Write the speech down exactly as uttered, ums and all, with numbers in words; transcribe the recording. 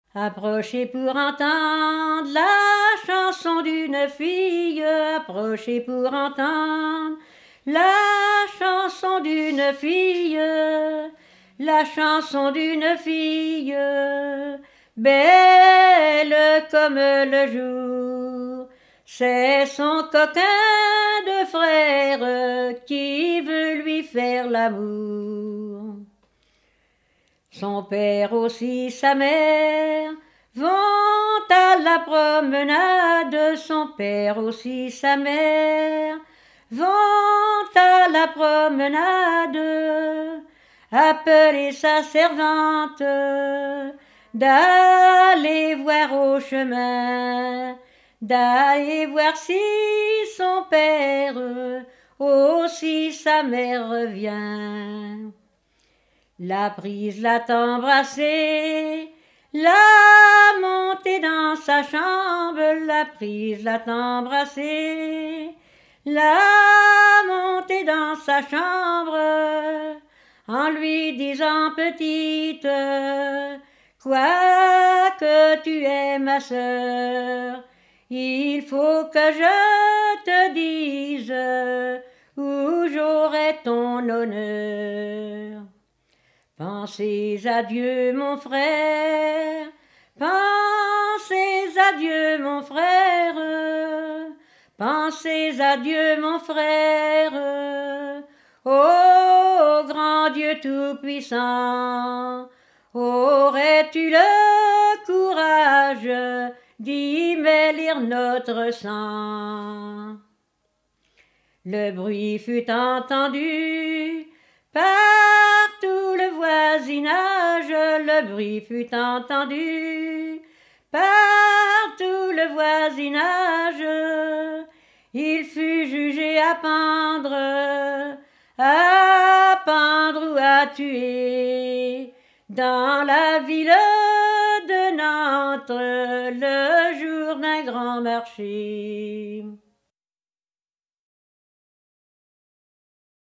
Approchez pour entendre la chanson d'une fille, approchez pour entendre la chanson d'une fille, la chanson d'une fille, belle comme le jour. C'est son coquin de frère qui veut lui faire l'amour. Son père aussi, sa mère vont à la promenade. Son père aussi, sa mère vont à la promenade. Appeler sa servante d'aller voir au chemin, d'aller voir si son père aussi sa mère revient. La prise, l'a embrassée, l'a montée dans sa chambre, la prise, l'a embrassée, l'a montée dans sa chambre, en lui disant petite, quoi que tu es ma sœur, il faut que je te dise où j'aurai ton honneur. Pensez à Dieu mon frère, pensez à Dieu mon frère, pensez à Dieu mon frère, ô grand Dieu tout-puissant, aurais-tu le courage d'y mêler notre sang? Le bruit fut entendu par tout le voisinage, le bruit fut entendu par tout le voisinage. Il fut jugé à pendre, à pendre ou à tuer dans la ville de Nantes le jour d'un grand marché.